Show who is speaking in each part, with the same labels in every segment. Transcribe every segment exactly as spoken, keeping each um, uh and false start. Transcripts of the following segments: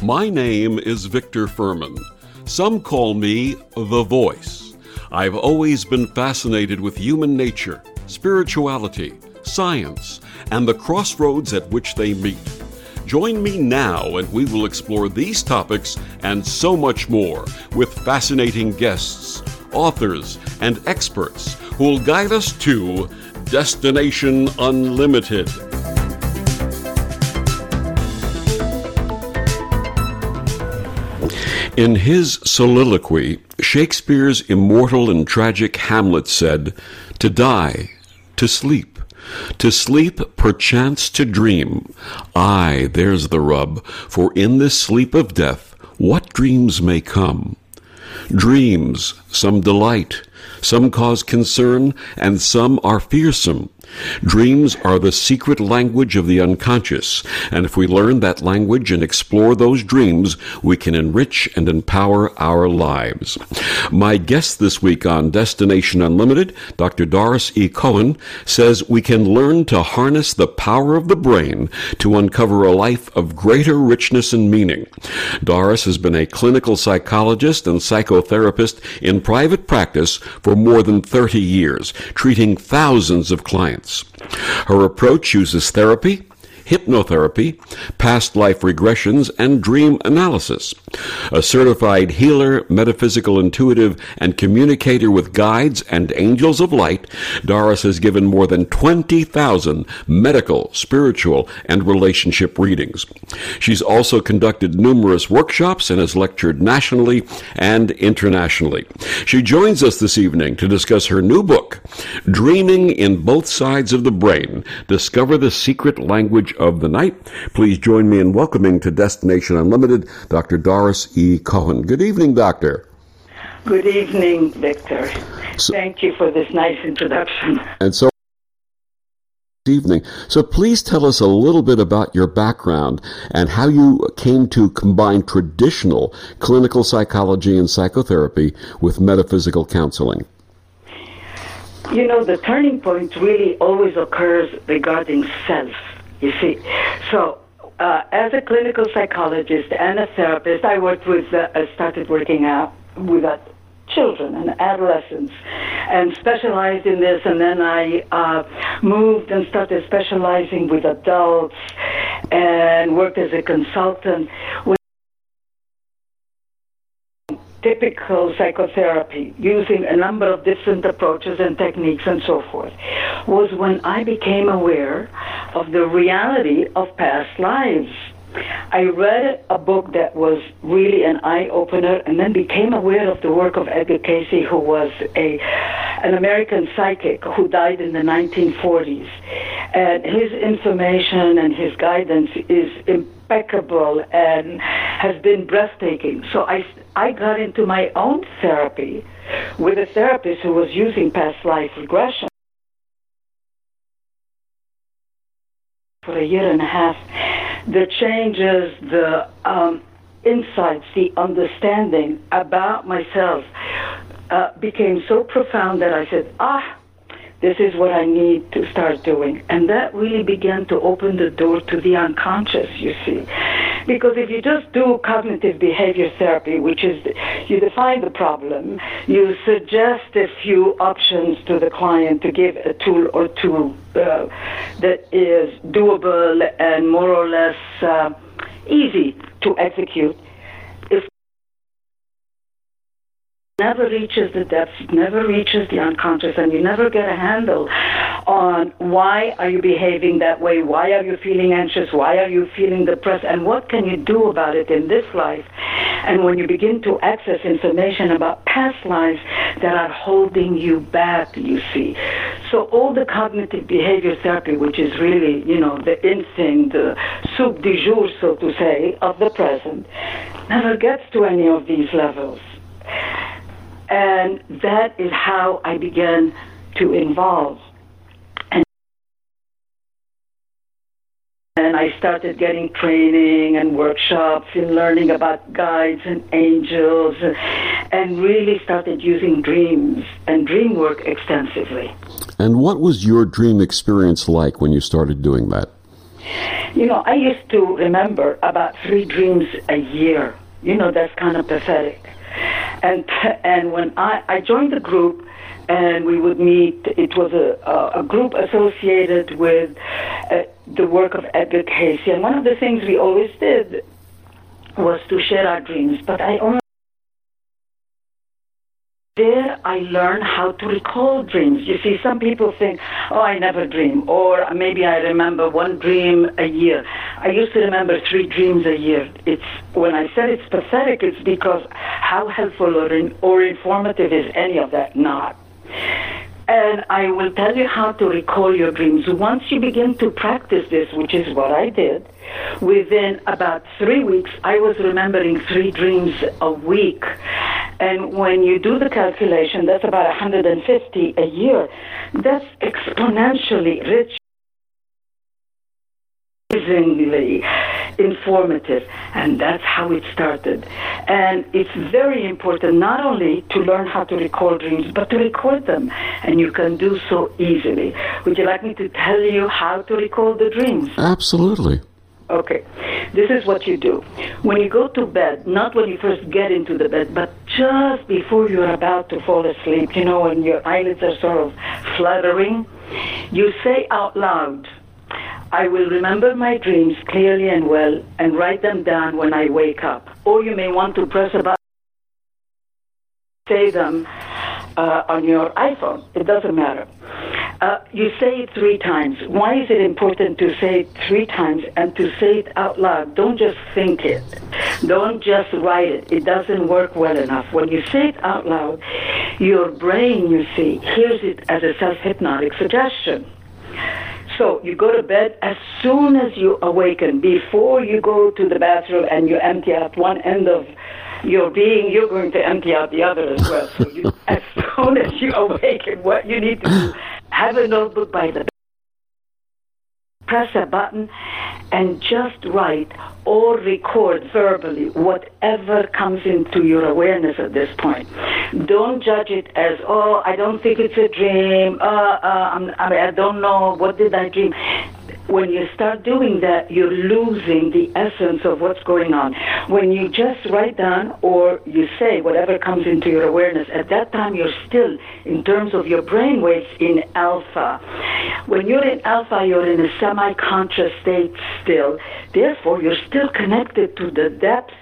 Speaker 1: My name is Victor Furman. Some call me The Voice. I've always been fascinated with human nature, spirituality, science, and the crossroads at which they meet. Join me now and we will explore these topics and so much more with fascinating guests, authors, and experts who will guide us to Destination Unlimited. In his soliloquy, Shakespeare's immortal and tragic Hamlet said, "To die, to sleep, to sleep, perchance to dream. Aye, there's the rub, for in this sleep of death, what dreams may come? Dreams, some delight, some cause concern, and some are fearsome. Dreams are the secret language of the unconscious, and if we learn that language and explore those dreams, we can enrich and empower our lives." My guest this week on Destination Unlimited, Doctor Doris E. Cohen, says we can learn to harness the power of the brain to uncover a life of greater richness and meaning. Doris has been a clinical psychologist and psychotherapist in private practice for more than thirty years, treating thousands of clients. Her approach uses therapy, hypnotherapy, past life regressions, and dream analysis. A certified healer, metaphysical intuitive, and communicator with guides and angels of light, Doris has given more than twenty thousand medical, spiritual, and relationship readings. She's also conducted numerous workshops and has lectured nationally and internationally. She joins us this evening to discuss her new book, Dreaming in Both Sides of the Brain, Discover the Secret Language of the Night. Please join me in welcoming to Destination Unlimited, Doctor Doris E. Cohen. Good evening, Doctor.
Speaker 2: Good evening, Victor. So, thank you for this nice introduction.
Speaker 1: And so, good evening. So please tell us a little bit about your background and how you came to combine traditional clinical psychology and psychotherapy with metaphysical counseling.
Speaker 2: You know, the turning point really always occurs regarding self. You see, so uh, as a clinical psychologist and a therapist, I worked with, uh, I started working out with uh, children and adolescents and specialized in this, and then I uh, moved and started specializing with adults and worked as a consultant with typical psychotherapy, using a number of different approaches and techniques and so forth, was when I became aware of the reality of past lives. I read a book that was really an eye-opener and then became aware of the work of Edgar Cayce, who was a an American psychic who died in the nineteen forties. And his information and his guidance is impeccable and has been breathtaking. So I, I got into my own therapy with a therapist who was using past life regression for a year and a half. The changes, the um, insights, the understanding about myself uh, became so profound that I said, ah, this is what I need to start doing. And that really began to open the door to the unconscious, you see. Because if you just do cognitive behavior therapy, which is you define the problem, you suggest a few options to the client to give a tool or two uh, that is doable and more or less uh, easy to execute, if never reaches the depths, never reaches the unconscious, and you never get a handle on why are you behaving that way, why are you feeling anxious, why are you feeling depressed, and what can you do about it in this life. And when you begin to access information about past lives that are holding you back, you see. So all the cognitive behavior therapy, which is really, you know, the instinct, the soup du jour, so to say, of the present, never gets to any of these levels. And that is how I began to involve. And, and I started getting training and workshops in learning about guides and angels, and, and really started using dreams and dream work extensively.
Speaker 1: And what was your dream experience like when you started doing that?
Speaker 2: You know, I used to remember about three dreams a year. You know, that's kind of pathetic. And and when I, I joined the group, and we would meet, it was a, a group associated with uh, the work of Edgar Cayce. And one of the things we always did was to share our dreams. But I only there I learned how to recall dreams. You see, some people think, oh, I never dream, or maybe I remember one dream a year. I used to remember three dreams a year. It's when I said it's pathetic, it's because how helpful or, in, or informative is any of that? Not. And I will tell you how to recall your dreams. Once you begin to practice this, which is what I did, within about three weeks, I was remembering three dreams a week. And when you do the calculation, that's about one hundred fifty a year. That's exponentially rich, amazingly informative, and that's how it started. And it's very important not only to learn how to recall dreams, but to record them, and you can do so easily. Would you like me to tell you how to recall the dreams?
Speaker 1: Absolutely.
Speaker 2: Okay, this is what you do. When you go to bed, not when you first get into the bed, but just before you're about to fall asleep, you know, when your eyelids are sort of fluttering, you say out loud, I will remember my dreams clearly and well and write them down when I wake up. Or you may want to press a button, say them uh, on your iPhone. It doesn't matter. Uh, you say it three times. Why is it important to say it three times and to say it out loud? Don't just think it. Don't just write it. It doesn't work well enough. When you say it out loud, your brain, you see, hears it as a self-hypnotic suggestion. So you go to bed as soon as you awaken. Before you go to the bathroom and you empty out one end of your being, you're going to empty out the other as well. So you, as soon as you awaken, what you need to do, have a notebook by the bed, press a button, and just write or record verbally whatever comes into your awareness at this point. Don't judge it as, oh, I don't think it's a dream. Uh, uh, I'm, I, mean, I don't know. What did I dream? When you start doing that, you're losing the essence of what's going on. When you just write down or you say whatever comes into your awareness, at that time you're still, in terms of your brain waves, in alpha. When you're in alpha, you're in a semi-conscious state still. Therefore, you're still connected to the depths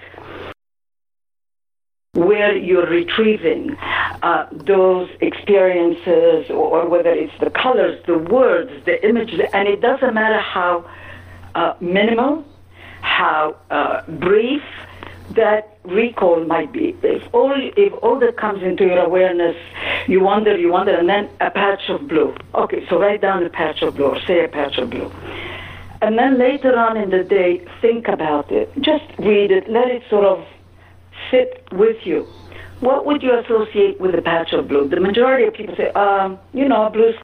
Speaker 2: where you're retrieving uh, those experiences, or, or whether it's the colors, the words, the images, and it doesn't matter how uh, minimal, how uh, brief that recall might be. If all, if all that comes into your awareness, you wonder, you wonder, and then a patch of blue. Okay, so write down a patch of blue, or say a patch of blue. And then later on in the day, think about it. Just read it, let it sort of sit with you. What would you associate with a patch of blue? The majority of people say, um, you know, blue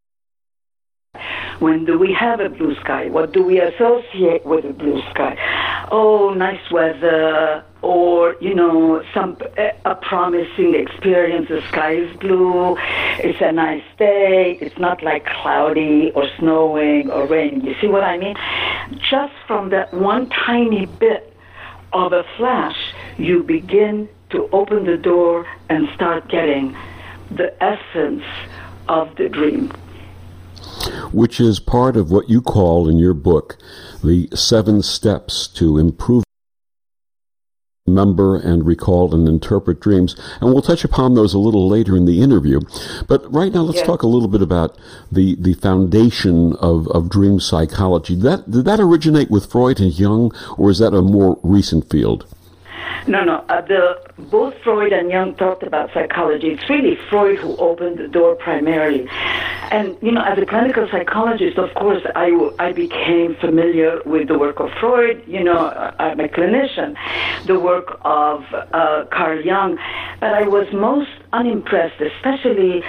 Speaker 2: sky. When do we have a blue sky? What do we associate with a blue sky? Oh, nice weather, or, you know, some a promising experience. The sky is blue. It's a nice day. It's not like cloudy or snowing or raining. You see what I mean? Just from that one tiny bit of a flash, you begin to open the door and start getting the essence of the dream.
Speaker 1: Which is part of what you call in your book the seven steps to improve, remember, and recall and interpret dreams. And we'll touch upon those a little later in the interview. But right now, let's yes. talk a little bit about the, the foundation of, of dream psychology. That, did that originate with Freud and Jung, or is that a more recent field?
Speaker 2: No, no. Uh, the, both Freud and Jung talked about psychology. It's really Freud who opened the door primarily. And, you know, as a clinical psychologist, of course, I, I became familiar with the work of Freud. You know, I'm a clinician, the work of uh, Carl Jung. But I was most unimpressed, especially,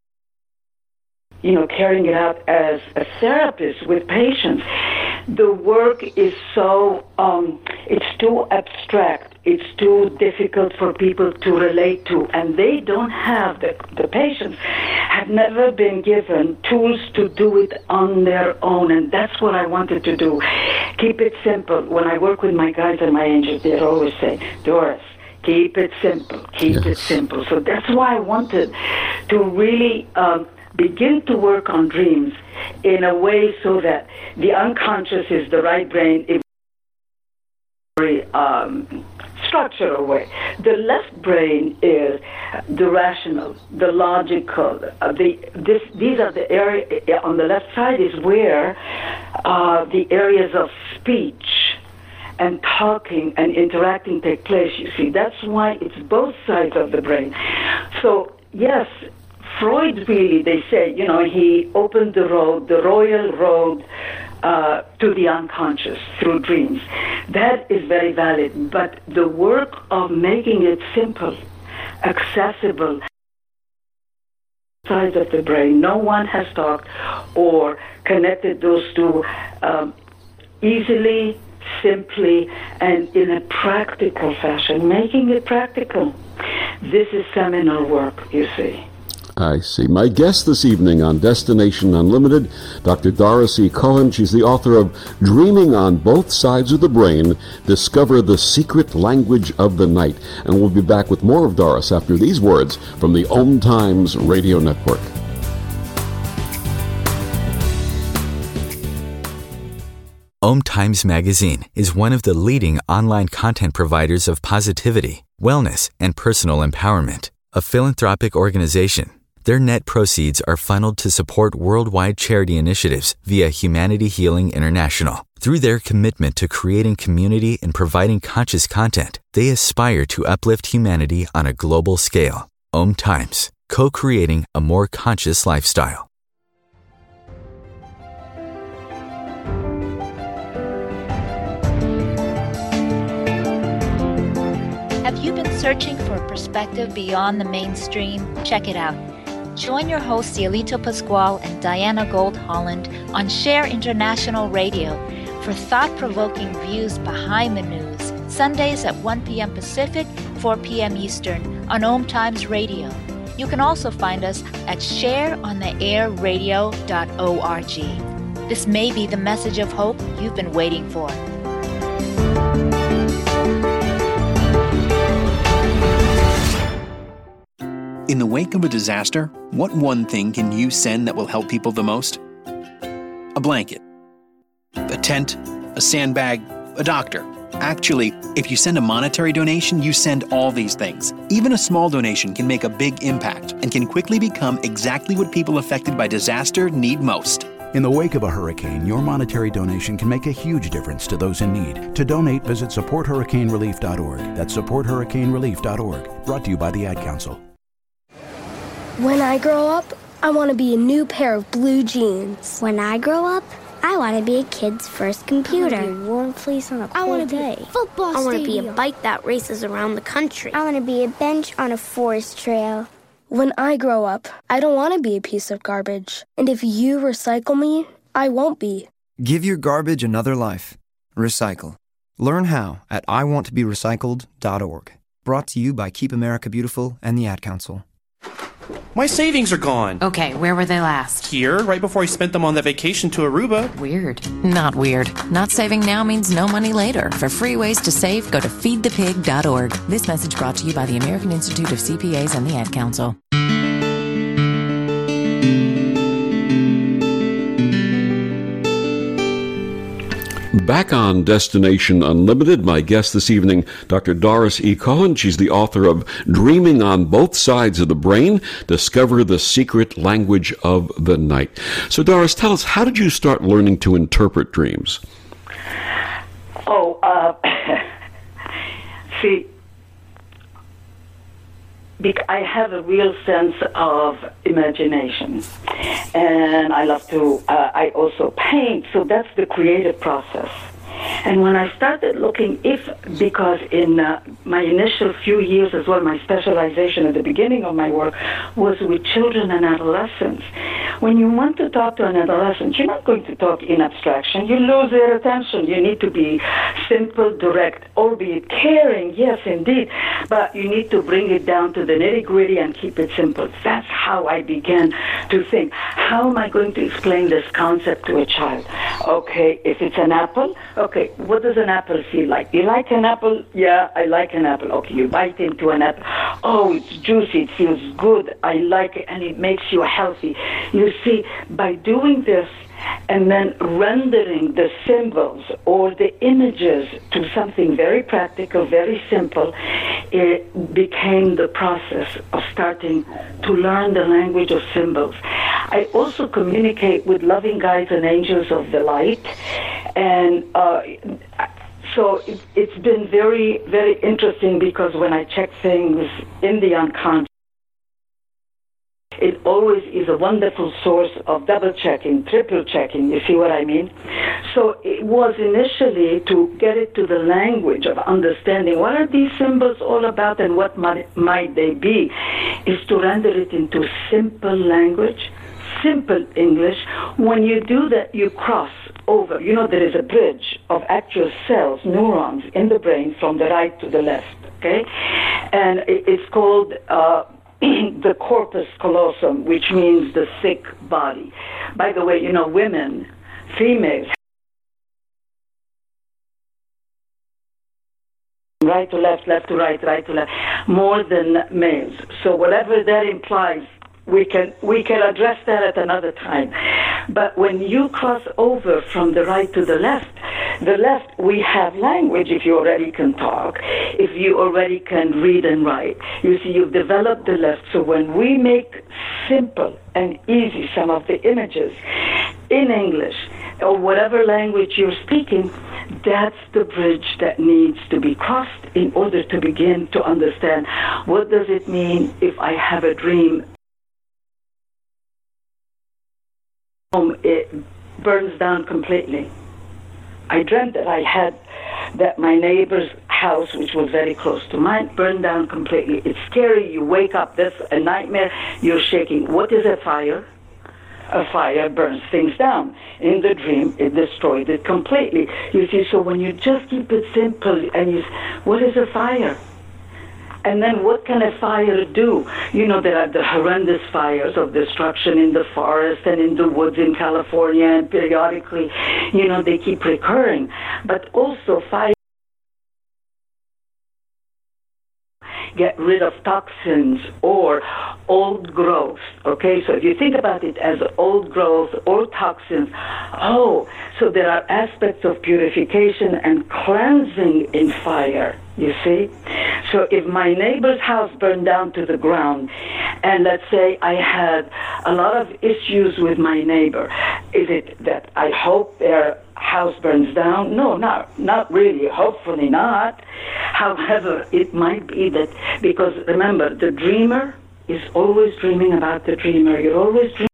Speaker 2: you know, carrying it out as a therapist with patients. The work is so, um, it's too abstract. it's too difficult for people to relate to, and they don't have, the, the patients have never been given tools to do it on their own, and that's what I wanted to do. Keep it simple. When I work with my guides and my angels, they always say, Doris, keep it simple, keep yes. it simple. So that's why I wanted to really um, begin to work on dreams in a way so that the unconscious is the right brain in a very um, structural way. The left brain is the rational, the logical. Uh, the this these are the area on the left side is where uh, the areas of speech and talking and interacting take place. You see, that's why it's both sides of the brain. So yes, Freud really, they say, you know, he opened the road, the royal road uh, to the unconscious through dreams. That is very valid. But the work of making it simple, accessible, sides of the brain, no one has talked or connected those two um, easily, simply, and in a practical fashion, making it practical. This is seminal work, you see.
Speaker 1: I see. My guest this evening on Destination Unlimited, Doctor Doris E. Cohen. She's the author of Dreaming on Both Sides of the Brain, Discover the Secret Language of the Night. And we'll be back with more of Doris after these words from the Om Times Radio Network.
Speaker 3: Om Times Magazine is one of the leading online content providers of positivity, wellness, and personal empowerment. A philanthropic organization, their net proceeds are funneled to support worldwide charity initiatives via Humanity Healing International. Through their commitment to creating community and providing conscious content, they aspire to uplift humanity on a global scale. Om Times, co-creating a more conscious lifestyle.
Speaker 4: Have you been searching for a perspective beyond the mainstream? Check it out. Join your hosts Cielito Pascual and Diana Gold Holland on Share International Radio for thought-provoking views behind the news, Sundays at one p.m. Pacific, four p.m. Eastern on Om Times Radio. You can also find us at share on the air radio dot org. This may be the message of hope you've been waiting for.
Speaker 5: In the wake of a disaster, what one thing can you send that will help people the most? A blanket, a tent, a sandbag, a doctor. Actually, if you send a monetary donation, you send all these things. Even a small donation can make a big impact and can quickly become exactly what people affected by disaster need most.
Speaker 6: In the wake of a hurricane, your monetary donation can make a huge difference to those in need. To donate, visit support hurricane relief dot org. That's support hurricane relief dot org. Brought to you by the Ad Council.
Speaker 7: When I grow up, I want to be a new pair of blue jeans.
Speaker 8: When I grow up, I want to be a kid's first computer.
Speaker 7: I want to be a warm fleece on a cold
Speaker 8: I want to
Speaker 7: day.
Speaker 8: Be a football
Speaker 7: I want to
Speaker 8: stadium.
Speaker 7: be a bike that races around the country.
Speaker 8: I want to be a bench on a forest trail.
Speaker 7: When I grow up, I don't want to be a piece of garbage. And if you recycle me, I won't be.
Speaker 9: Give your garbage another life. Recycle. Learn how at I want to be recycled dot org. Brought to you by Keep America Beautiful and the Ad Council.
Speaker 10: My savings are gone.
Speaker 11: Okay, where were they last?
Speaker 10: Here, right before I spent them on that vacation to Aruba.
Speaker 11: Weird. Not weird. Not saving now means no money later. For free ways to save, go to feed the pig dot org. This message brought to you by the American Institute of C P As and the Ad Council.
Speaker 1: Back on Destination Unlimited, my guest this evening, Doctor Doris E. Cohen. She's the author of Dreaming on Both Sides of the Brain, Discover the Secret Language of the Night. So, Doris, tell us, how did you start learning to interpret dreams?
Speaker 2: Oh, uh, see, I have a real sense of imagination, and I love to, uh, I also paint, so that's the creative process. And when I started looking, if, because in uh, my initial few years as well, my specialization at the beginning of my work was with children and adolescents. When you want to talk to an adolescent, you're not going to talk in abstraction. You lose their attention. You need to be simple, direct, albeit caring, yes, indeed, but you need to bring it down to the nitty-gritty and keep it simple. That's how I began to think. How am I going to explain this concept to a child? Okay, if it's an apple, okay, what does an apple feel like? You like an apple? Yeah, I like an apple. Okay, you bite into an apple. Oh, it's juicy, it feels good, I like it, and it makes you healthy. You see, by doing this, and then rendering the symbols or the images to something very practical, very simple, it became the process of starting to learn the language of symbols. I also communicate with loving guides and angels of the light, and uh, so it, it's been very, very interesting, because when I check things in the unconscious, it always is a wonderful source of double-checking, triple-checking, you see what I mean? So it was initially to get it to the language of understanding what are these symbols all about and what might, might they be, is to render it into simple language, simple English. When you do that, you cross over. You know, there is a bridge of actual cells, neurons in the brain from the right to the left, okay? And it's called... Uh, the corpus callosum, which means the thick body. By the way, you know, women, females, right to left, left to right, right to left, more than males. So whatever that implies, we can we can address that at another time. But when you cross over from the right to the left, the left, we have language if you already can talk, if you already can read and write. You see, you've developed the left. So when we make simple and easy some of the images in English or whatever language you're speaking, that's the bridge that needs to be crossed in order to begin to understand what does it mean if I have a dream. It burns down completely. I dreamt that I had that my neighbor's house, which was very close to mine, burned down completely. It's scary. You wake up, that's a nightmare. You're shaking. What is a fire? A fire burns things down. In the dream, it destroyed it completely. You see, so when you just keep it simple and you, what is a fire? And then what can a fire do? You know, there are the horrendous fires of destruction in the forest and in the woods in California, and periodically, you know, they keep recurring. But also fire get rid of toxins or old growth, okay? So if you think about it as old growth or toxins, oh, so there are aspects of purification and cleansing in fire, you see? So if my neighbor's house burned down to the ground, and let's say I had a lot of issues with my neighbor, is it that I hope their house burns down? No, not not really. Hopefully not. However, it might be that, because remember, the dreamer is always dreaming about the dreamer. You're always dreaming.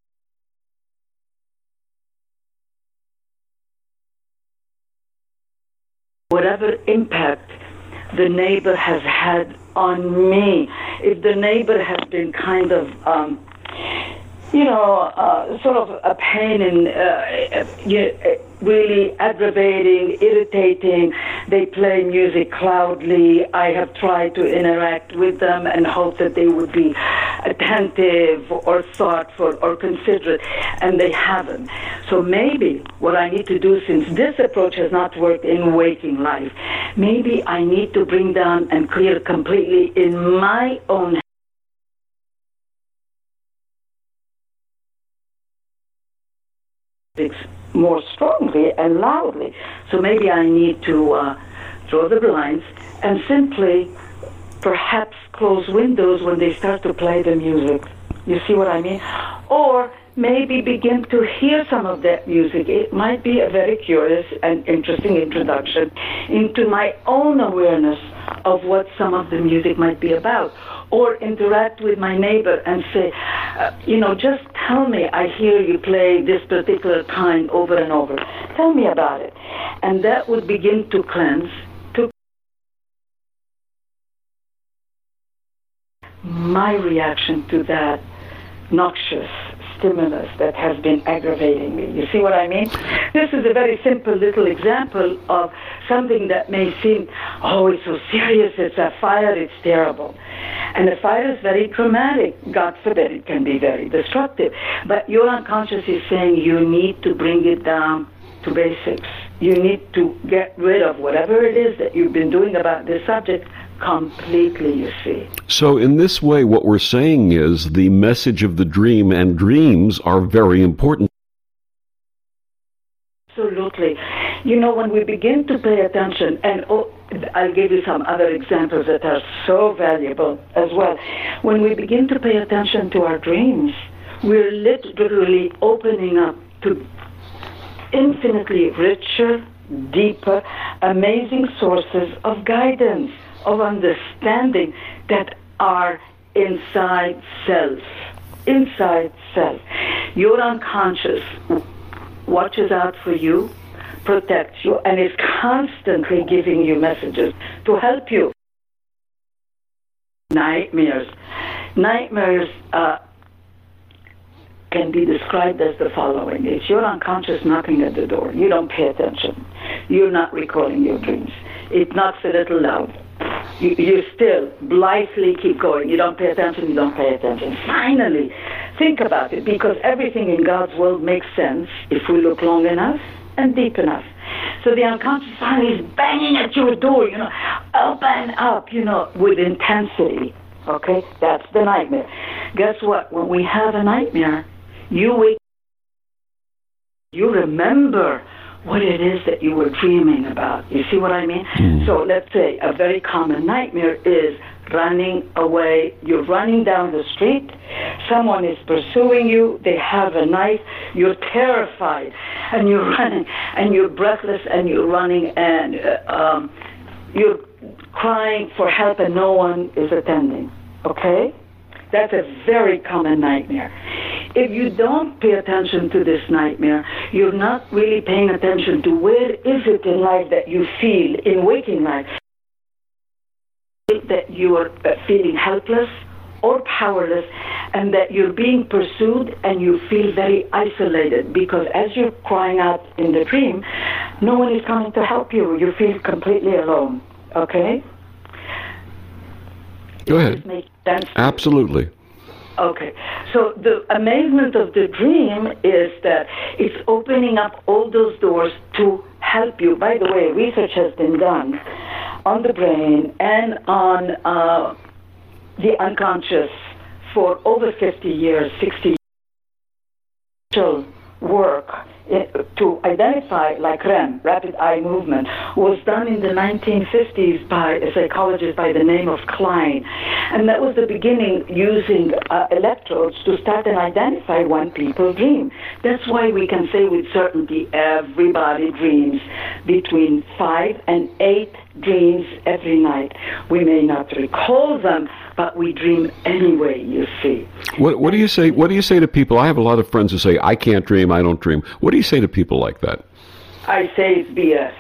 Speaker 2: Whatever impact the neighbor has had on me, if the neighbor has been kind of, um, you know, uh, sort of a pain and uh, really aggravating, irritating, they play music loudly, I have tried to interact with them and hope that they would be attentive or thoughtful or considerate, and they haven't. So maybe what I need to do, since this approach has not worked in waking life, maybe I need to bring down and clear completely in my own more strongly and loudly. So maybe I need to uh, draw the blinds and simply perhaps close windows when they start to play the music. You see what I mean? Or maybe begin to hear some of that music. It might be a very curious and interesting introduction into my own awareness of what some of the music might be about. Or interact with my neighbor and say, uh, you know, just tell me, I hear you play this particular kind over and over. Tell me about it. And that would begin to cleanse, to my reaction to that noxious stimulus that has been aggravating me. You see what I mean? This is a very simple little example of something that may seem, oh, it's so serious, it's a fire, it's terrible. And the fire is very traumatic. God forbid, it can be very destructive. But your unconscious is saying you need to bring it down to basics. You need to get rid of whatever it is that you've been doing about this subject completely, you see.
Speaker 1: So in this way, what we're saying is the message of the dream and dreams are very important.
Speaker 2: Absolutely. You know, when we begin to pay attention, and oh, I'll give you some other examples that are so valuable as well. When we begin to pay attention to our dreams, we're literally opening up to infinitely richer, deeper, amazing sources of guidance, of understanding that are inside self. Inside self. Your unconscious watches out for you, protects you, and is constantly giving you messages to help you. Nightmares. Nightmares uh, can be described as the following. It's your unconscious knocking at the door. You don't pay attention. You're not recalling your dreams. It knocks a little loud. You, you still blithely keep going. You don't pay attention, you don't pay attention. Finally, think about it, because everything in God's world makes sense if we look long enough and deep enough. So the unconscious finally is banging at your door, you know, open up, you know, with intensity. Okay? That's the nightmare. Guess what? When we have a nightmare, you wake, you remember what it is that you were dreaming about. You see what I mean? Mm. So let's say a very common nightmare is running away. You're running down the street. Someone is pursuing you. They have a knife. You're terrified. And you're running. And you're breathless. And you're running. And uh, um, you're crying for help. And no one is attending. Okay? That's a very common nightmare. If you don't pay attention to this nightmare, you're not really paying attention to where is it in life that you feel, in waking life, that you are feeling helpless or powerless, and that you're being pursued and you feel very isolated, because as you're crying out in the dream, no one is coming to help you. You feel completely alone. Okay?
Speaker 1: Go ahead.
Speaker 2: Does this make sense?
Speaker 1: Absolutely.
Speaker 2: Okay, so the amazement of the dream is that it's opening up all those doors to help you. By the way, research has been done on the brain and on uh, the unconscious for over fifty years, sixty years. Work to identify, like R E M, rapid eye movement, was done in the nineteen fifties by a psychologist by the name of Klein. And that was the beginning, using uh, electrodes to start and identify when people dream. That's why we can say with certainty everybody dreams between five and eight dreams every night. We may not recall them, but we dream anyway, you see.
Speaker 1: What, what do you say? What do you say to people? I have a lot of friends who say, I can't dream, I don't dream. What do you say to people like that?
Speaker 2: I say it's B S.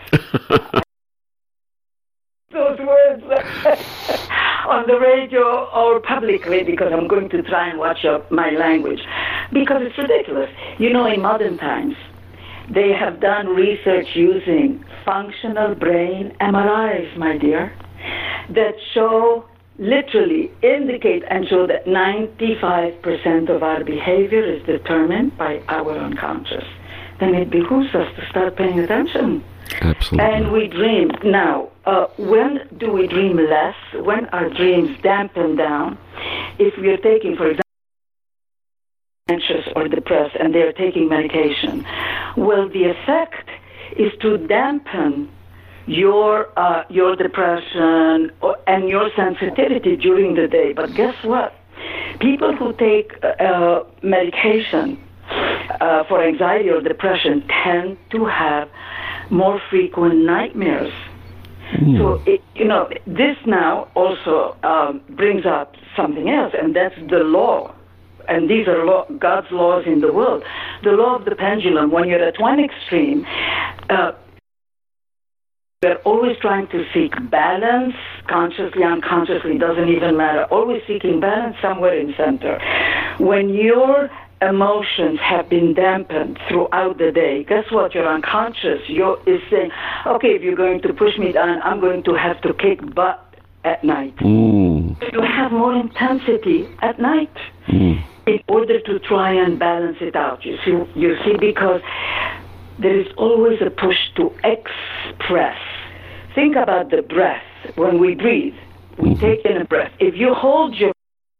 Speaker 2: Those words on the radio or publicly, because I'm going to try and watch up my language, because it's ridiculous. You know, in modern times, they have done research using functional brain M R Is, my dear, that show, literally indicate and show that ninety-five percent of our behavior is determined by our unconscious. Then it behooves us to start paying attention.
Speaker 1: Absolutely.
Speaker 2: And we dream. Now, uh, when do we dream less? When are dreams dampened down? If we are taking, for example, anxious or depressed, and they are taking medication, well, the effect is to dampen your uh, your depression or, and your sensitivity during the day. But guess what? People who take uh, medication uh, for anxiety or depression tend to have more frequent nightmares. Mm. So, it, you know, this now also um, brings up something else, and that's the law. And these are law, God's laws in the world. The law of the pendulum. When you're at one extreme, uh, we're always trying to seek balance, consciously, unconsciously, doesn't even matter. Always seeking balance somewhere in center. When you're emotions have been dampened throughout the day, guess what? Your unconscious you're, is saying, okay, if you're going to push me down, I'm going to have to kick butt at night.
Speaker 1: Mm.
Speaker 2: You have more intensity at night
Speaker 1: Mm.
Speaker 2: in order to try and balance it out. You see, you see, because there is always a push to express. Think about the breath. When we breathe, we
Speaker 1: Mm-hmm.
Speaker 2: take in a breath. If you hold your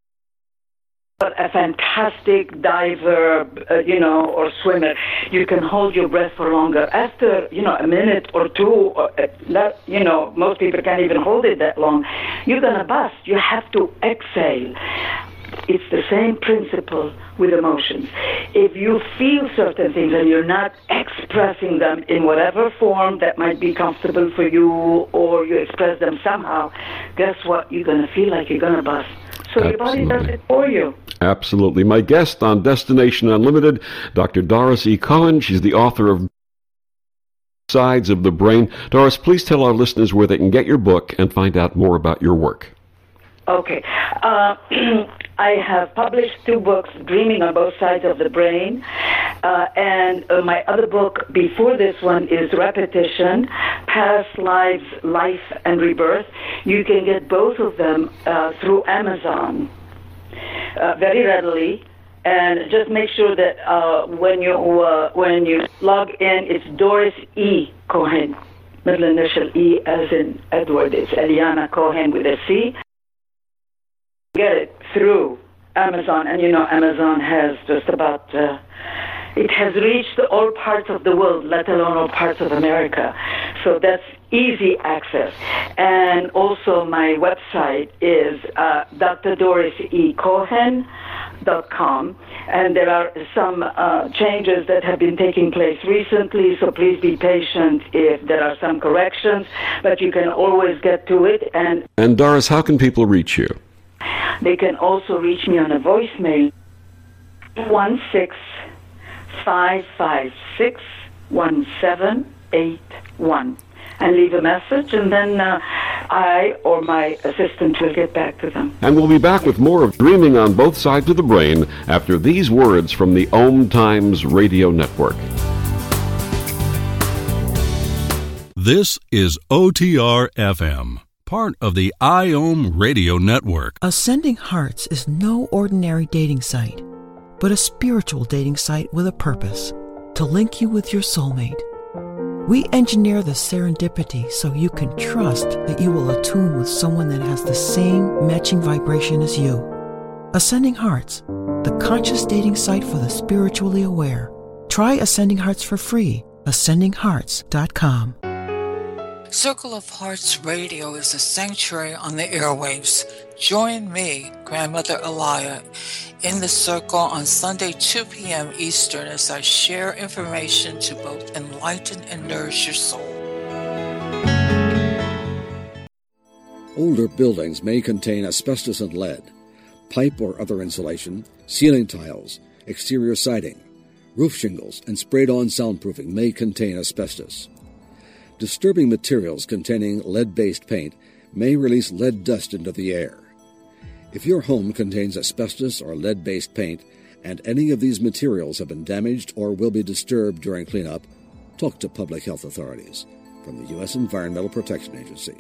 Speaker 2: a fantastic diver, uh, you know, or swimmer, you can hold your breath for longer. After, you know, a minute or two, or, uh, that, you know, most people can't even hold it that long. You're going to bust. You have to exhale. It's the same principle with emotions. If you feel certain things and you're not expressing them in whatever form that might be comfortable for you, or you express them somehow, guess what? You're going to feel like you're going to bust. So your body does it for you.
Speaker 1: Absolutely. My guest on Destination Unlimited, Doctor Doris E. Cohen. She's the author of Sides of the Brain. Doris, please tell our listeners where they can get your book and find out more about your work.
Speaker 2: Okay. Uh, I have published two books, Dreaming on Both Sides of the Brain, uh, and uh, my other book before this one is Repetition, Past Lives, Life, and Rebirth. You can get both of them uh, through Amazon uh, very readily. And just make sure that uh, when you uh, when you log in, it's Doris E. Cohen, middle initial E as in Edward. It's Eliana Cohen with a C. Get it through Amazon, and you know Amazon has just about uh, it has reached all parts of the world, let alone all parts of America. So that's easy access. And also my website is uh, D R Doris E Cohen dot com, and there are some uh, changes that have been taking place recently, so please be patient if there are some corrections, but you can always get to it. And
Speaker 1: And Doris, how can people reach you?
Speaker 2: they can also reach me on a voicemail, one six five five six one seven eight one, and leave a message, and then uh, I or my assistant will get back to them.
Speaker 1: And we'll be back with more of Dreaming on Both Sides of the Brain after these words from the Om Times Radio Network.
Speaker 12: This is O T R F M, part of the I O M Radio Network.
Speaker 13: Ascending Hearts is no ordinary dating site, but a spiritual dating site with a purpose, to link you with your soulmate. We engineer the serendipity so you can trust that you will attune with someone that has the same matching vibration as you. Ascending Hearts, the conscious dating site for the spiritually aware. Try Ascending Hearts for free. ascending hearts dot com.
Speaker 14: Circle of Hearts Radio is a sanctuary on the airwaves. Join me, Grandmother Elia, in the circle on Sunday, two p.m. Eastern, as I share information to both enlighten and nourish your soul.
Speaker 15: Older buildings may contain asbestos and lead. Pipe or other insulation, ceiling tiles, exterior siding, roof shingles, and sprayed-on soundproofing may contain asbestos. Disturbing materials containing lead-based paint may release lead dust into the air. If your home contains asbestos or lead-based paint, and any of these materials have been damaged or will be disturbed during cleanup, talk to public health authorities. From the U S Environmental Protection Agency.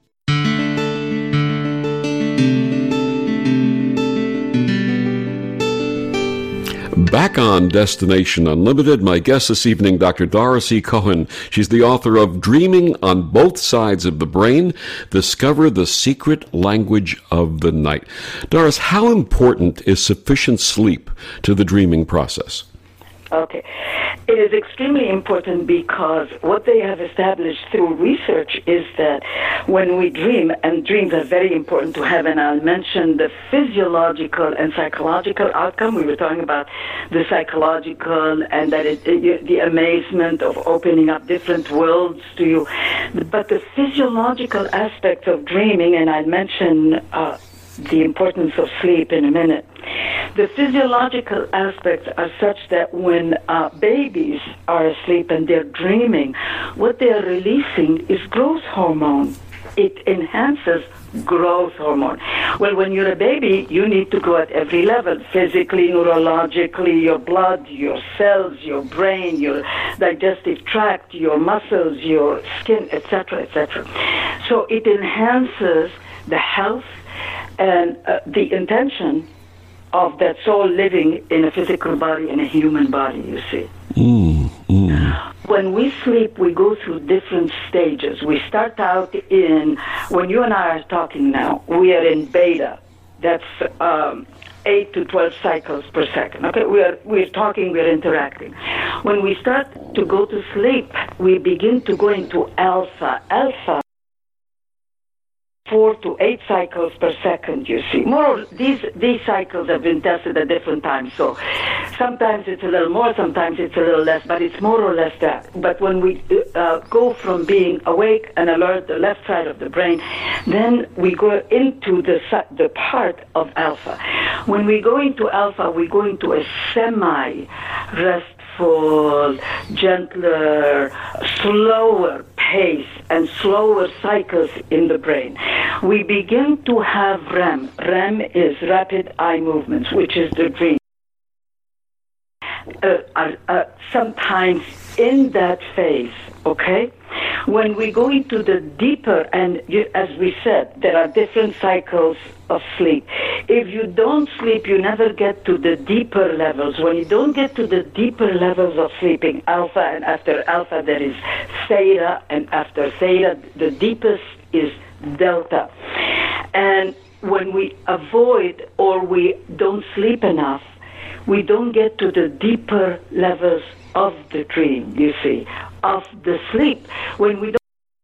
Speaker 1: Back on Destination Unlimited, my guest this evening, Doctor Doris E. Cohen. She's the author of Dreaming on Both Sides of the Brain, Discover the Secret Language of the Night. Doris, how important is sufficient sleep to the dreaming process?
Speaker 2: Okay. It is extremely important because what they have established through research is that when we dream, and dreams are very important to have, and I'll mention the physiological and psychological outcome. We were talking about the psychological and that it, it, the amazement of opening up different worlds to you. But the physiological aspect of dreaming, and I'll mention uh, the importance of sleep in a minute. The physiological aspects are such that when uh, babies are asleep and they're dreaming, what they're releasing is growth hormone. it enhances growth hormone. Well, when you're a baby, you need to grow at every level, physically, neurologically, your blood, your cells, your brain, your digestive tract, your muscles, your skin, et cetera, et cetera. So it enhances the health and uh, the intention of that soul living in a physical body, in a human body, you see.
Speaker 1: Mm, mm.
Speaker 2: When we sleep, we go through different stages. We start out in, when you and I are talking now, we are in beta. That's um, eight to twelve cycles per second. Okay, we are we're talking, we're interacting. When we start to go to sleep, we begin to go into alpha. Alpha, four to eight cycles per second, you see. More, these these cycles have been tested at different times, so sometimes it's a little more, sometimes it's a little less, but it's more or less that. But when we uh, go from being awake and alert, the left side of the brain, then we go into the the part of alpha. When we go into alpha, we go into a semi-rest, full, gentler, slower pace and slower cycles in the brain. We begin to have R E M. R E M is rapid eye movements, which is the dream. Uh, uh, uh, sometimes in that phase, okay? When we go into the deeper, and you, as we said, there are different cycles of sleep. If you don't sleep, you never get to the deeper levels. When you don't get to the deeper levels of sleeping, alpha, and after alpha there is theta, and after theta the deepest is delta. And when we avoid or we don't sleep enough, we don't get to the deeper levels of the dream, you see, of the sleep. When we don't,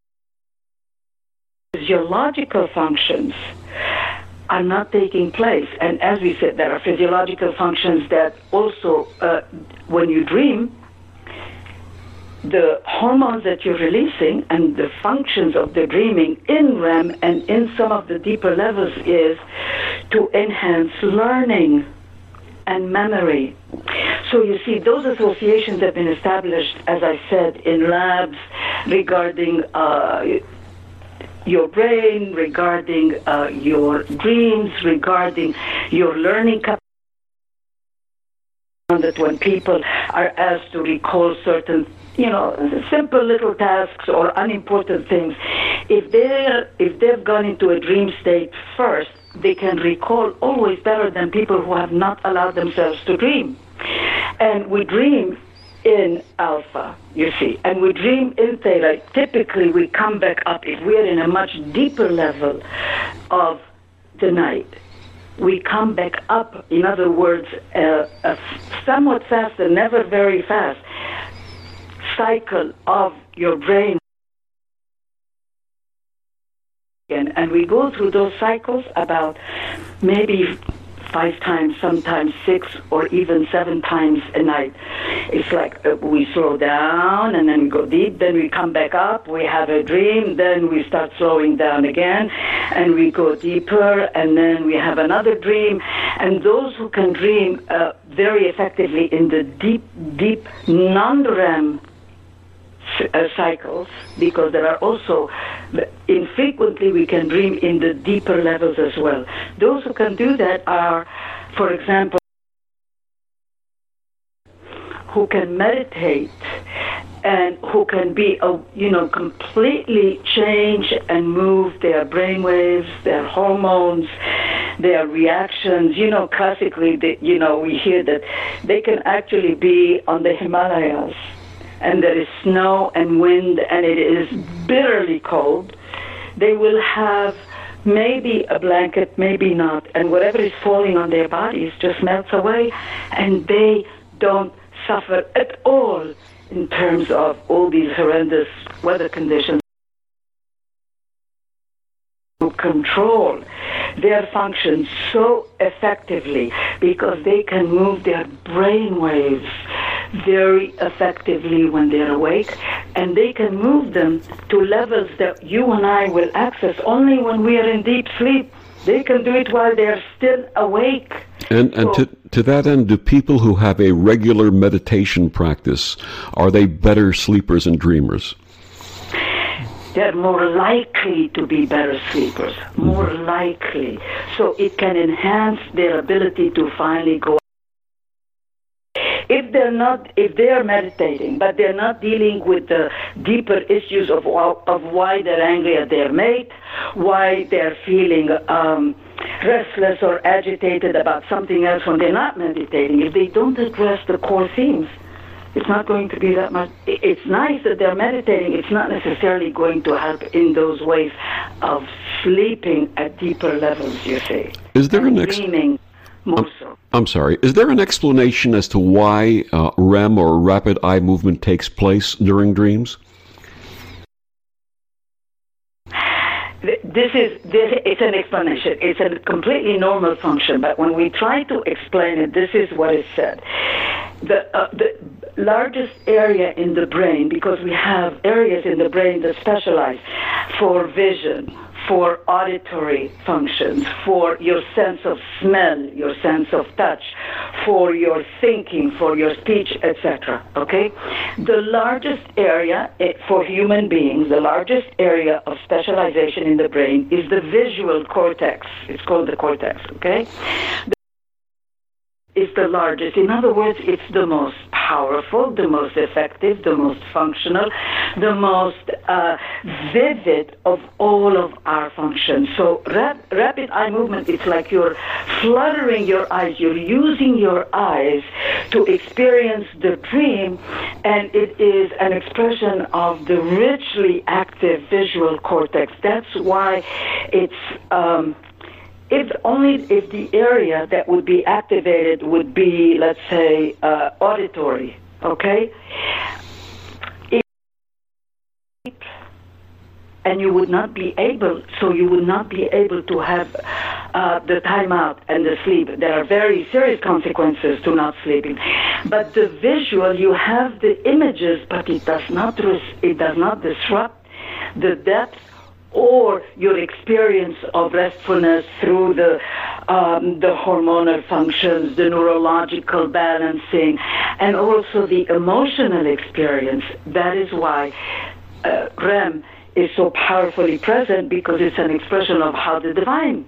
Speaker 2: physiological functions are not taking place. And as we said, there are physiological functions that also, uh, when you dream, the hormones that you're releasing and the functions of the dreaming in R E M and in some of the deeper levels is to enhance learning and memory. So you see, those associations have been established, as I said, in labs regarding uh, your brain, regarding uh, your dreams, regarding your learning capacity. That when people are asked to recall certain, you know, simple little tasks or unimportant things, if they're if they've gone into a dream state first, they can recall always better than people who have not allowed themselves to dream. And we dream in alpha, you see, and we dream in theta. Typically, we come back up if we're in a much deeper level of the night. We come back up, in other words, uh, a somewhat faster, never very fast, cycle of your brain. And we go through those cycles about maybe five times, sometimes six or even seven times a night. It's like uh, we slow down and then we go deep, then we come back up, we have a dream, then we start slowing down again, and we go deeper, and then we have another dream. And those who can dream uh, very effectively in the deep, deep non-R E M Uh, cycles, because there are also, infrequently we can dream in the deeper levels as well. Those who can do that are, for example, who can meditate and who can be, uh, you know, completely change and move their brainwaves, their hormones, their reactions. You know, classically, they, you know, we hear that they can actually be on the Himalayas, and there is snow and wind, and it is bitterly cold. They will have maybe a blanket, maybe not, and whatever is falling on their bodies just melts away, and they don't suffer at all in terms of all these horrendous weather conditions. To control their functions so effectively because they can move their brain waves very effectively when they're awake, and they can move them to levels that you and I will access only when we are in deep sleep. They can do it while they're still awake.
Speaker 1: And, and so, to, to that end, do people who have a regular meditation practice, are they better sleepers and dreamers?
Speaker 2: they're more likely to be better sleepers, more likely. So it can enhance their ability to finally go. If they're not, if they are meditating, but they're not dealing with the deeper issues of of why they're angry at their mate, why they're feeling um, restless or agitated about something else when they're not meditating, if they don't address the core themes, it's not going to be that much. It's nice that they're meditating. It's not necessarily going to help in those ways of sleeping at deeper levels, you see.
Speaker 1: Is there
Speaker 2: and
Speaker 1: an ex-
Speaker 2: dreaming more
Speaker 1: I'm,
Speaker 2: so.
Speaker 1: I'm sorry. Is there an explanation as to why uh, R E M or rapid eye movement takes place during dreams?
Speaker 2: This is this, it's an explanation. It's a completely normal function, but when we try to explain it, this is what is said. The, uh, the largest area in the brain, because we have areas in the brain that specialize for vision, for auditory functions, for your sense of smell, your sense of touch, for your thinking, for your speech, et cetera. Okay? The largest area for human beings, the largest area of specialization in the brain is the visual cortex. It's called the cortex, okay? It's the largest. In other words, it's the most powerful, the most effective, the most functional, the most uh, vivid of all of our functions. So rap- rapid eye movement, it's like you're fluttering your eyes, you're using your eyes to experience the dream, and it is an expression of the richly active visual cortex. That's why it's... Um, If only if the area that would be activated would be, let's say, uh, auditory, okay? If, and you would not be able, so you would not be able to have uh, the timeout and the sleep. There are very serious consequences to not sleeping. But the visual, you have the images, but it does not res- it does not disrupt the depth or your experience of restfulness through the um, the hormonal functions, the neurological balancing, and also the emotional experience. That is why uh, R E M is so powerfully present, because it's an expression of how the divine,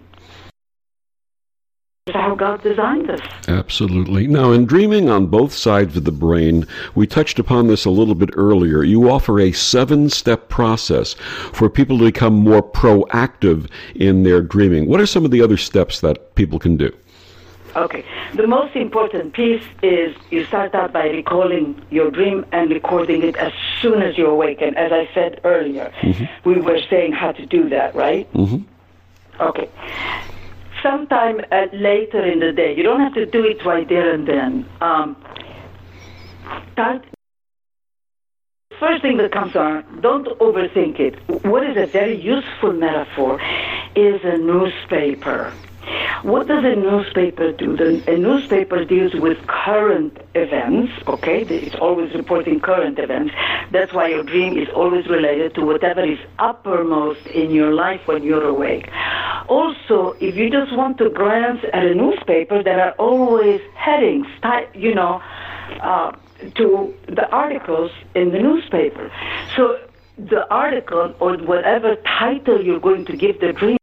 Speaker 2: how God designed us.
Speaker 1: Absolutely. Now, in dreaming on both sides of the brain, we touched upon this a little bit earlier. You offer a seven-step process for people to become more proactive in their dreaming. What are some of the other steps that people can do?
Speaker 2: Okay. The most important piece is you start out by recalling your dream and recording it as soon as you awaken. As I said earlier, mm-hmm. we were saying how to do that, right?
Speaker 1: Mm-hmm.
Speaker 2: Okay. Sometime uh, later in the day. You don't have to do it right there and then. Um, start. First thing that comes on, don't overthink it. What is a very useful metaphor is a newspaper. What does a newspaper do? The, a newspaper deals with current events, okay? It's always reporting current events. That's why your dream is always related to whatever is uppermost in your life when you're awake. Also, if you just want to glance at a newspaper, there are always headings, you know, uh, to the articles in the newspaper. So the article or whatever title you're going to give the dream,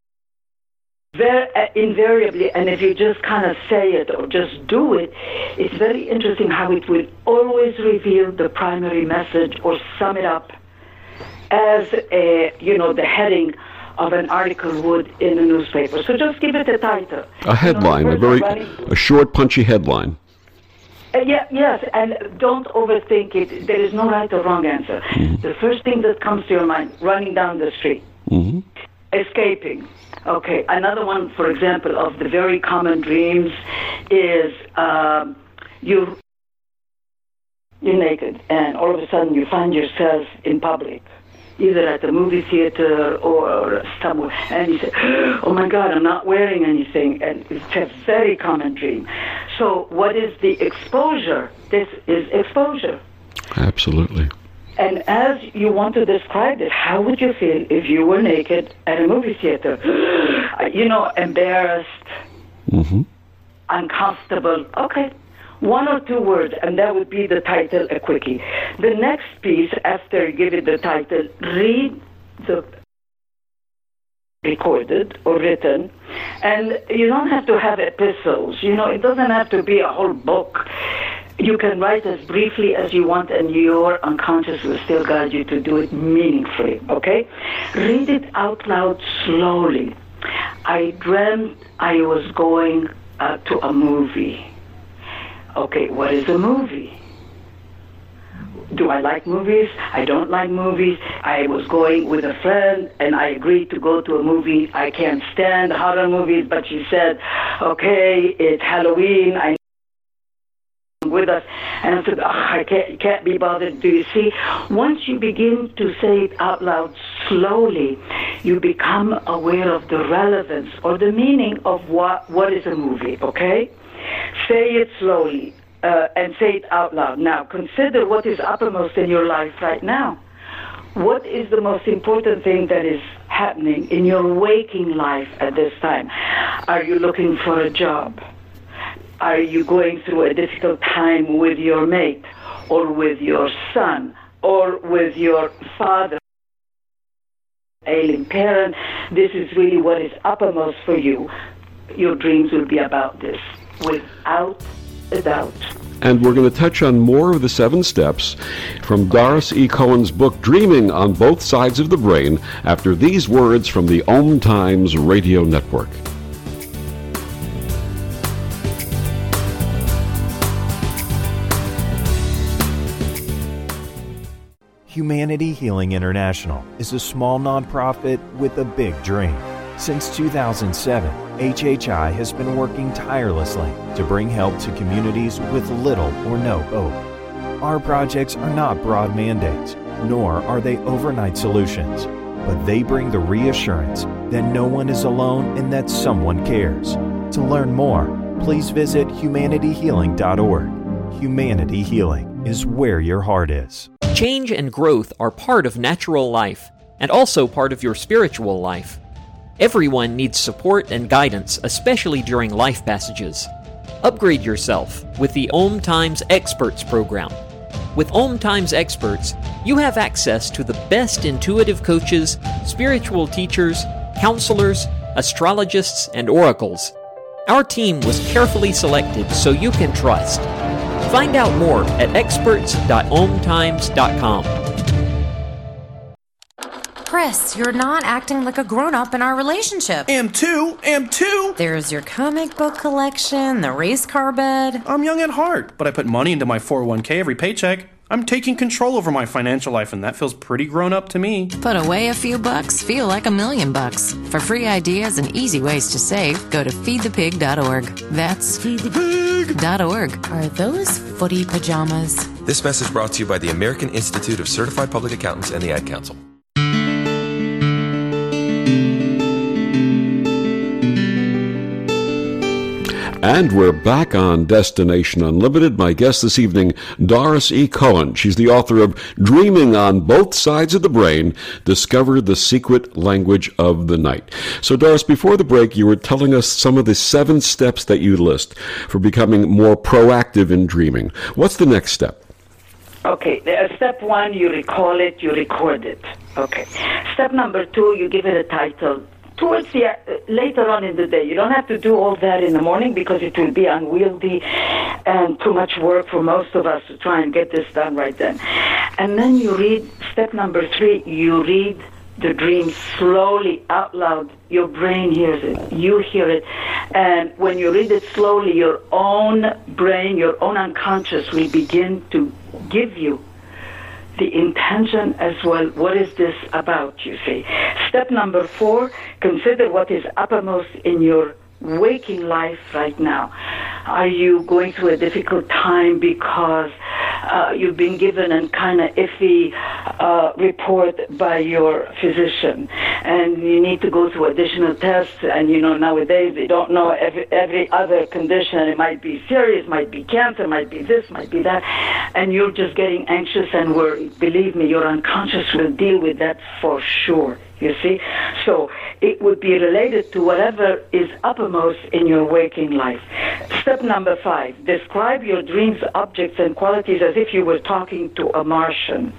Speaker 2: Very, uh, invariably, and if you just kind of say it or just do it, it's very interesting how it will always reveal the primary message or sum it up as a, you know, the heading of an article would in a newspaper. So just give it a title.
Speaker 1: A headline, you know, a very, running, a short, punchy headline.
Speaker 2: Uh, yeah, yes, and don't overthink it. There is no right or wrong answer. Mm-hmm. The first thing that comes to your mind, running down the street,
Speaker 1: mm-hmm.
Speaker 2: escaping. Okay, another one, for example, of the very common dreams is um, you, you're naked, and all of a sudden you find yourself in public, either at the movie theater or somewhere, and you say, oh my God, I'm not wearing anything, and it's a very common dream. So what is the exposure? This is exposure.
Speaker 1: Absolutely.
Speaker 2: And as you want to describe it, how would you feel if you were naked at a movie theater? You know, embarrassed,
Speaker 1: mm-hmm.
Speaker 2: uncomfortable. Okay. One or two words, and that would be the title, a quickie. The next piece, after you give it the title, read the recorded or written, and you don't have to have epistles. You know, it doesn't have to be a whole book. You can write as briefly as you want, and your unconscious will still guide you to do it meaningfully, okay? Read it out loud slowly. I dreamt I was going uh, to a movie. Okay, what is a movie? Do I like movies? I don't like movies. I was going with a friend, and I agreed to go to a movie. I can't stand horror movies, but she said, okay, it's Halloween. I with us. And I said, oh, I can't, can't be bothered. Do you see? Once you begin to say it out loud slowly, you become aware of the relevance or the meaning of what, what is a movie, okay? Say it slowly uh, and say it out loud. Now, consider what is uppermost in your life right now. What is the most important thing that is happening in your waking life at this time? Are you looking for a job? Are you going through a difficult time with your mate or with your son or with your father, ailing parent? This is really what is uppermost for you. Your dreams will be about this, without a doubt.
Speaker 1: And we're going to touch on more of the seven steps from Doris E. Cohen's book, Dreaming on Both Sides of the Brain, after these words from the Om Times Radio Network.
Speaker 16: Humanity Healing International is a small nonprofit with a big dream. Since two thousand seven, H H I has been working tirelessly to bring help to communities with little or no hope. Our projects are not broad mandates, nor are they overnight solutions, but they bring the reassurance that no one is alone and that someone cares. To learn more, please visit humanity healing dot org. Humanity Healing is where your heart is.
Speaker 17: Change and growth are part of natural life, and also part of your spiritual life. Everyone needs support and guidance, especially during life passages. Upgrade yourself with the Om Times Experts program. With Om Times Experts, you have access to the best intuitive coaches, spiritual teachers, counselors, astrologists, and oracles. Our team was carefully selected so you can trust. Find out more at experts dot om times dot com.
Speaker 18: Chris, you're not acting like a grown-up in our relationship.
Speaker 10: Am too, am too.
Speaker 18: There's your comic book collection, the race car bed.
Speaker 10: I'm young at heart, but I put money into my four oh one k every paycheck. I'm taking control over my financial life, and that feels pretty grown up to me.
Speaker 11: Put away a few bucks, feel like a million bucks. For free ideas and easy ways to save, go to feed the pig dot org. That's feed the pig dot org.
Speaker 18: Are those footy pajamas?
Speaker 19: This message brought to you by the American Institute of Certified Public Accountants and the Ad Council.
Speaker 1: And we're back on Destination Unlimited. My guest this evening, Doris E. Cohen. She's the author of Dreaming on Both Sides of the Brain, Discover the Secret Language of the Night. So, Doris, before the break, you were telling us some of the seven steps that you list for becoming more proactive in dreaming. What's the next step?
Speaker 2: Okay, uh, step one, you recall it, you record it. Okay. Step number two, you give it a title. Towards the uh, later on in the day, you don't have to do all that in the morning because it will be unwieldy and too much work for most of us to try and get this done right then. And then you read step number three. You read the dream slowly out loud. Your brain hears it. You hear it, and when you read it slowly, your own brain, your own unconscious, will begin to give you the intention as well. What is this about, you see? Step number four, consider what is uppermost in your waking life right now. Are you going through a difficult time because uh, you've been given a kind of iffy uh, report by your physician, and you need to go through additional tests, and you know nowadays they don't know every, every other condition. It might be serious, might be cancer, might be this, might be that, and you're just getting anxious and worried. Believe me, your unconscious will deal with that for sure. you see? So it would be related to whatever is uppermost in your waking life. Step number five, describe your dreams, objects, and qualities as if you were talking to a Martian.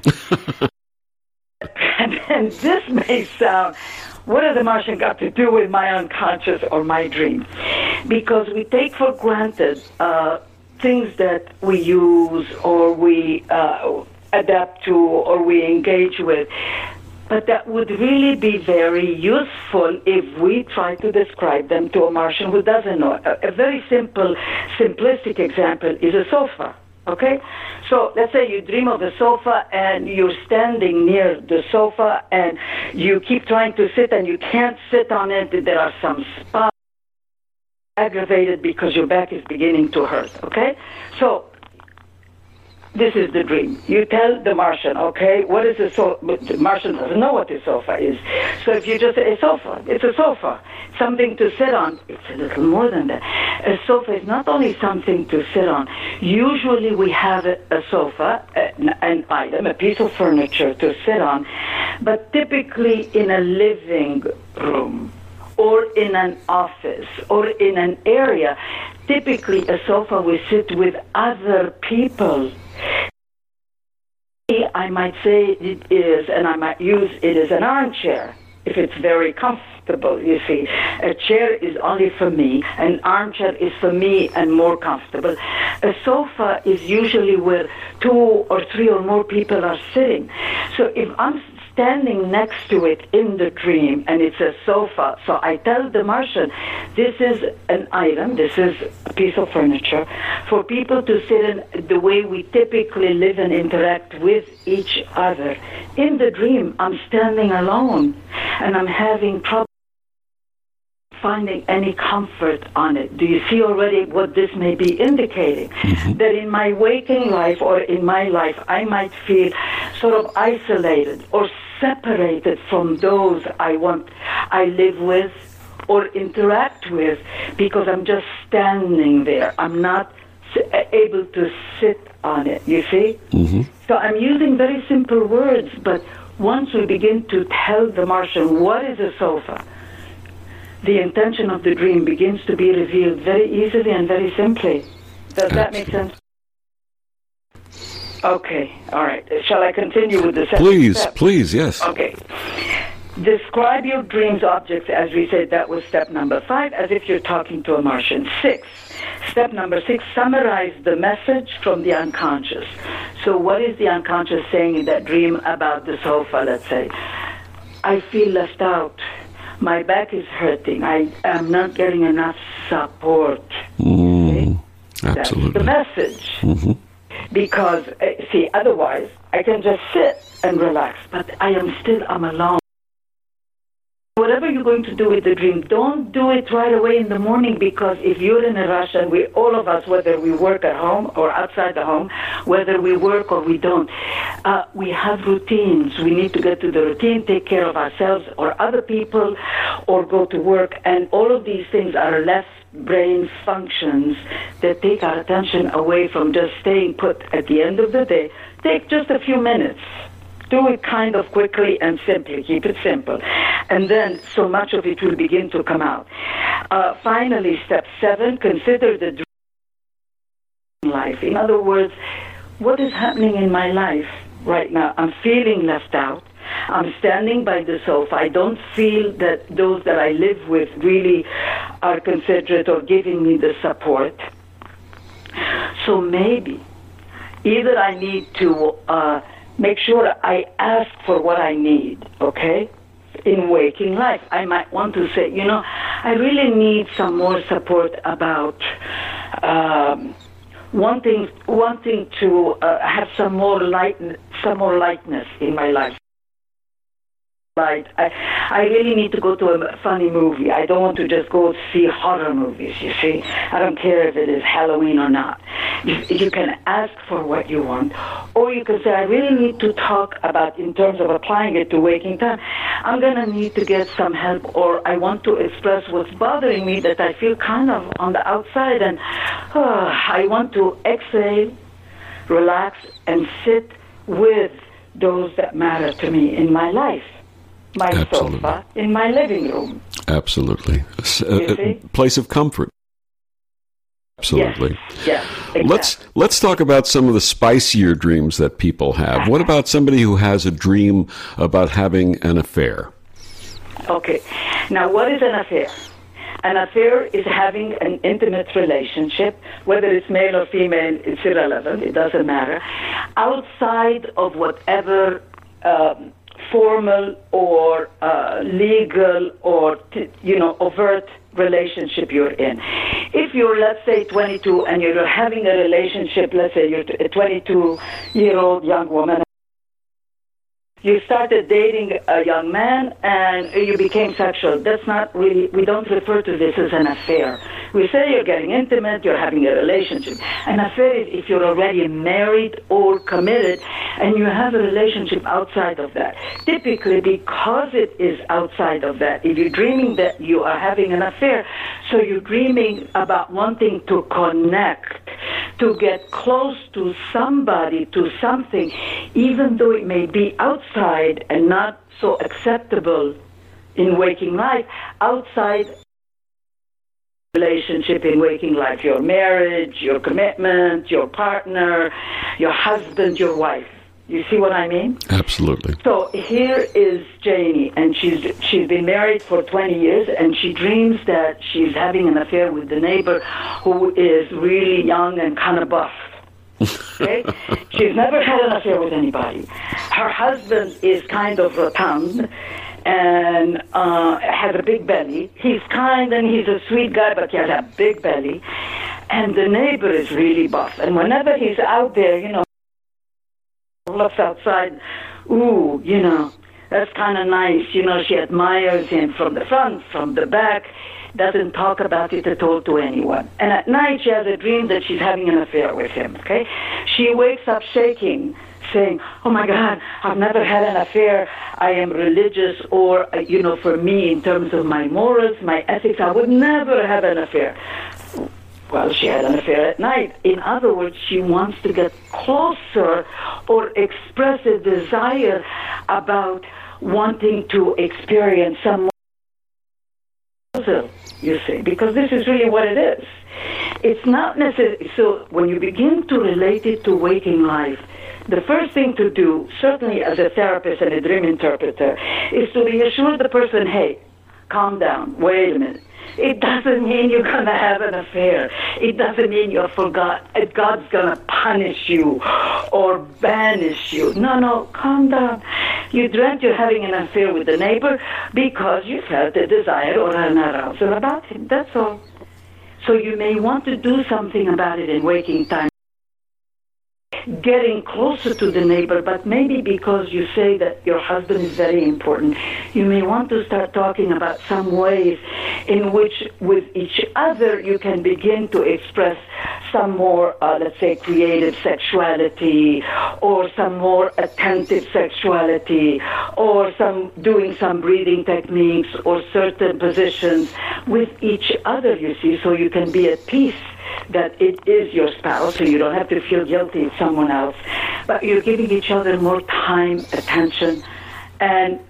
Speaker 2: and, and this may sound, what has the Martian got to do with my unconscious or my dream? Because we take for granted uh, things that we use or we uh, adapt to or we engage with. But that would really be very useful if we try to describe them to a Martian who doesn't know. A, a very simple, simplistic example is a sofa, okay? So let's say you dream of a sofa and you're standing near the sofa and you keep trying to sit and you can't sit on it. There are some spots aggravated because your back is beginning to hurt, okay? So this is the dream. You tell the Martian, okay, what is a sofa? But the Martian doesn't know what a sofa is. So if you just say a sofa, it's a sofa, something to sit on. It's a little more than that. A sofa is not only something to sit on. Usually we have a, a sofa, an, an item, a piece of furniture to sit on, but typically in a living room or in an office or in an area, typically a sofa will sit with other people. I might say it is, and I might use it as an armchair, if it's very comfortable, you see. A chair is only for me, an armchair is for me and more comfortable. A sofa is usually where two or three or more people are sitting. So if I'm standing next to it in the dream, and it's a sofa. So I tell the Martian, this is an item, this is a piece of furniture, for people to sit in the way we typically live and interact with each other. In the dream, I'm standing alone, and I'm having trouble finding any comfort on it. Do you see already what this may be indicating? Mm-hmm. That in my waking life or in my life, I might feel sort of isolated or separated from those I want, I live with or interact with, because I'm just standing there. I'm not able to sit on it, you see? Mm-hmm. So I'm using very simple words, but once we begin to tell the Martian what is a sofa, the intention of the dream begins to be revealed very easily and very simply. Does that make sense? Okay, all right. Shall I continue with the second
Speaker 1: Please,
Speaker 2: step?
Speaker 1: please, yes.
Speaker 2: Okay. Describe your dreams objects, as we said, that was step number five, as if you're talking to a Martian. Six. Step number six, summarize the message from the unconscious. So what is the unconscious saying in that dream about the sofa, let's say? I feel left out. My back is hurting. I am not getting enough support.
Speaker 1: Mm, absolutely.
Speaker 2: That's the message.
Speaker 1: Mm-hmm.
Speaker 2: Because, uh, see, otherwise, I can just sit and relax, but I am still, I'm alone. Whatever you're going to do with the dream, don't do it right away in the morning, because if you're in a rush, and we, all of us, whether we work at home or outside the home, whether we work or we don't, uh, we have routines. We need to get to the routine, take care of ourselves or other people, or go to work, and all of these things are left brain functions that take our attention away from just staying put at the end of the day. Take just a few minutes. Do it kind of quickly and simply. Keep it simple. And then so much of it will begin to come out. Uh, finally, step seven, consider the dream life. In other words, what is happening in my life right now? I'm feeling left out. I'm standing by the sofa. I don't feel that those that I live with really are considerate or giving me the support. So maybe either I need to uh, make sure I ask for what I need, okay? In waking life, I might want to say, you know, I really need some more support about um, wanting wanting to uh, have some more light, some more lightness in my life. I, I really need to go to a funny movie. I don't want to just go see horror movies, you see. I don't care if it is Halloween or not. You, you can ask for what you want. Or you can say, I really need to talk about, in terms of applying it to waking time, I'm going to need to get some help, or I want to express what's bothering me, that I feel kind of on the outside, and uh, I want to exhale, relax, and sit with those that matter to me in my life. my
Speaker 1: Absolutely.
Speaker 2: sofa in my living room.
Speaker 1: Absolutely. A, a place of comfort. Absolutely.
Speaker 2: Yes, yes, exactly.
Speaker 1: Let's let's talk about some of the spicier dreams that people have. What about somebody who has a dream about having an affair?
Speaker 2: Okay. Now, what is an affair? An affair is having an intimate relationship, whether it's male or female, it's irrelevant, it doesn't matter, outside of whatever um, formal or uh, legal or, t- you know, overt relationship you're in. If you're, let's say, twenty-two and you're having a relationship, let's say you're a twenty-two-year-old young woman, you started dating a young man and you became sexual. That's not really, we don't refer to this as an affair. We say you're getting intimate, you're having a relationship. An affair is if you're already married or committed and you have a relationship outside of that. Typically, because it is outside of that, if you're dreaming that you are having an affair, so you're dreaming about wanting to connect, to get close to somebody, to something, even though it may be outside and not so acceptable in waking life, outside relationship in waking life, your marriage, your commitment, your partner, your husband, your wife. You see what I mean?
Speaker 1: Absolutely.
Speaker 2: So here is Janie, and she's she's been married for twenty years, and she dreams that she's having an affair with the neighbor who is really young and kind of buff. Okay? She's never had an affair with anybody. Her husband is kind of rotund and uh, has a big belly. He's kind and he's a sweet guy, but he has a big belly. And the neighbor is really buff. And whenever he's out there, you know, looks outside, ooh, you know, that's kind of nice. You know, she admires him from the front, from the back, doesn't talk about it at all to anyone. And at night she has a dream that she's having an affair with him, okay? She wakes up shaking, saying, oh my God, I've never had an affair. I am religious, or, uh, you know, for me, in terms of my morals, my ethics, I would never have an affair. Well, she had an affair at night. In other words, she wants to get closer or express a desire about wanting to experience some, you see, because this is really what it is. It's not necessary. So when you begin to relate it to waking life, the first thing to do, certainly as a therapist and a dream interpreter, is to reassure the person, hey, calm down, wait a minute. It doesn't mean you're going to have an affair. It doesn't mean you're forgot. God's going to punish you or banish you. No, no, calm down. You dreamt you're having an affair with the neighbor because you felt a desire or an arousal about him. That's all. So you may want to do something about it in waking time, getting closer to the neighbor, but maybe because you say that your husband is very important, you may want to start talking about some ways in which with each other you can begin to express some more, uh, let's say, creative sexuality, or some more attentive sexuality, or some doing some breathing techniques or certain positions with each other, you see, so you can be at peace that it is your spouse, so you don't have to feel guilty it's someone else, but you're giving each other more time, attention, and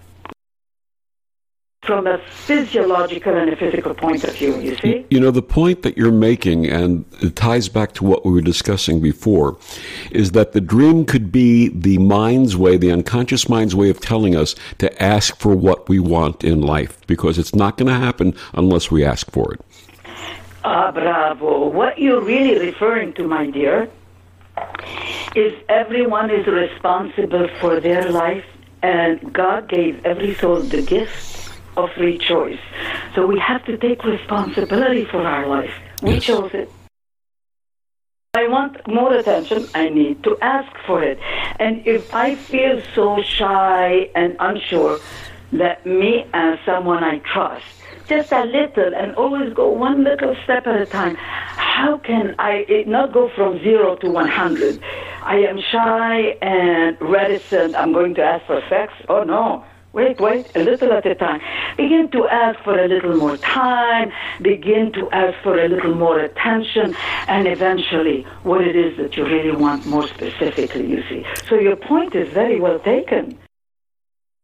Speaker 2: from a physiological and a physical point of view, you see?
Speaker 1: You know, the point that you're making, and it ties back to what we were discussing before, is that the dream could be the mind's way, the unconscious mind's way of telling us to ask for what we want in life, because it's not going to happen unless we ask for it.
Speaker 2: Ah, bravo. What you're really referring to, my dear, is everyone is responsible for their life, and God gave every soul the gift of free choice. So we have to take responsibility for our life. We yes. chose it. I want more attention, I need to ask for it. And if I feel so shy and unsure, let me ask someone I trust, just a little, and always go one little step at a time. How can I it not go from zero to one hundred? I am shy and reticent. I'm going to ask for sex? Oh, no. Wait, wait, a little at a time. Begin to ask for a little more time. Begin to ask for a little more attention. And eventually, what it is that you really want more specifically, you see. So your point is very well taken.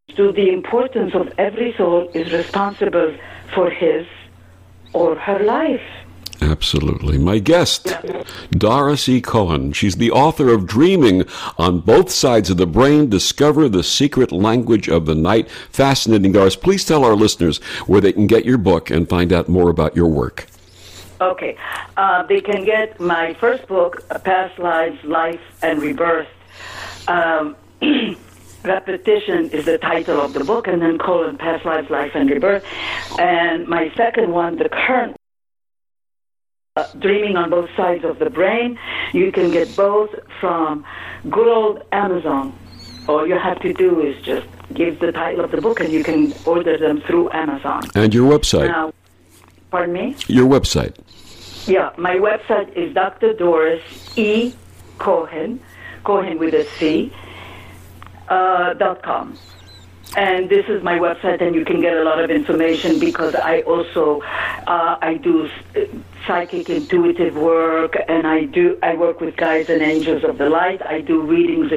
Speaker 2: to the importance of every soul is responsible for his or her life.
Speaker 1: Absolutely. My guest, Doris E. Cohen. She's the author of Dreaming on Both Sides of the Brain, Discover the Secret Language of the Night. Fascinating, Doris. Please tell our listeners where they can get your book and find out more about your work.
Speaker 2: Okay. Uh, they can get my first book, Past Lives, Life, and Rebirth. Um, Repetition is the title of the book, and then colon, Past Lives, Life, and Rebirth. And my second one, the current Uh, Dreaming on Both Sides of the Brain. You can get both from good old Amazon. All you have to do is just give the title of the book and you can order them through Amazon.
Speaker 1: And your website?
Speaker 2: Now, pardon me?
Speaker 1: Your website.
Speaker 2: Yeah, my website is Doctor Doris E. Cohen, Cohen with a C, uh, dot com. And this is my website, and you can get a lot of information because I also uh, I do psychic intuitive work, and I do I work with guides and angels of the light. I do readings,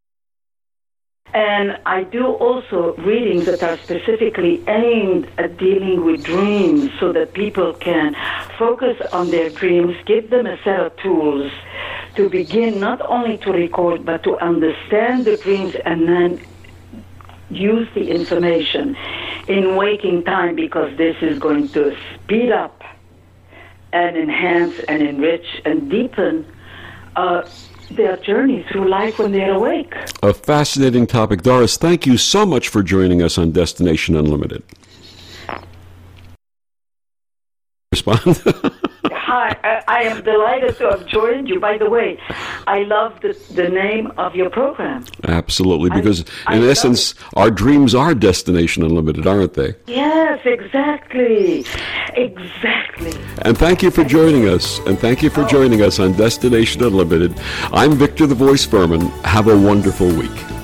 Speaker 2: and I do also readings that are specifically aimed at dealing with dreams, so that people can focus on their dreams, give them a set of tools to begin not only to record but to understand the dreams, and then use the information in waking time, because this is going to speed up and enhance and enrich and deepen uh, their journey through life when they're awake.
Speaker 1: A fascinating topic. Doris, thank you so much for joining us on Destination Unlimited. Respond.
Speaker 2: Hi, I, I am delighted to have joined you. By the way, I love the, the name of your program.
Speaker 1: Absolutely, because
Speaker 2: I,
Speaker 1: in
Speaker 2: I
Speaker 1: essence, our dreams are Destination Unlimited, aren't they?
Speaker 2: Yes, exactly. Exactly.
Speaker 1: And thank you for joining us. And thank you for joining us on Destination Unlimited. I'm Victor the Voice Furman. Have a wonderful week.